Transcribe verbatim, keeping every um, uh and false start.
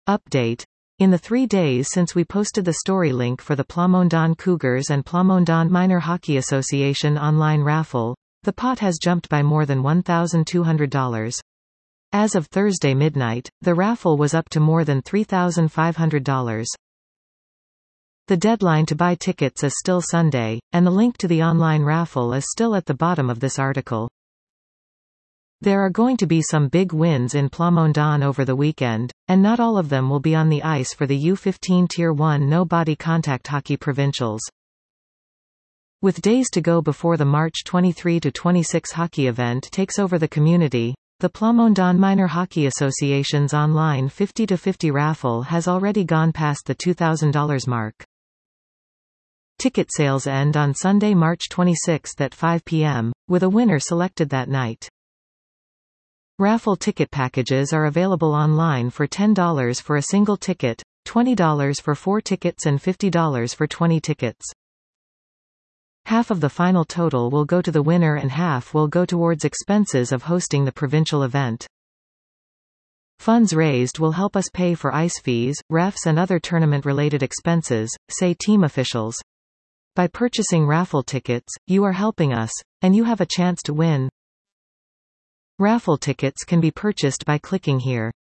Update. In the three days since we posted the story link for the Plamondon Cougars and Plamondon Minor Hockey Association online raffle, the pot has jumped by more than one thousand two hundred dollars. As of Thursday midnight, the raffle was up to more than three thousand five hundred dollars. The deadline to buy tickets is still Sunday, and the link to the online raffle is still at the bottom of this article. There are going to be some big wins in Plamondon over the weekend, and not all of them will be on the ice for the U fifteen Tier one No Body Contact Hockey Provincials. With days to go before the March twenty-third to twenty-sixth hockey event takes over the community, the Plamondon Minor Hockey Association's online fifty to fifty raffle has already gone past the two thousand dollars mark. Ticket sales end on Sunday, March twenty-sixth at five p m, with a winner selected that night. Raffle ticket packages are available online for ten dollars for a single ticket, twenty dollars for four tickets and fifty dollars for twenty tickets. Half of the final total will go to the winner and half will go towards expenses of hosting the provincial event. Funds raised will help us pay for ice fees, refs and other tournament-related expenses, say team officials. By purchasing raffle tickets, you are helping us, and you have a chance to win. Raffle tickets can be purchased by clicking here.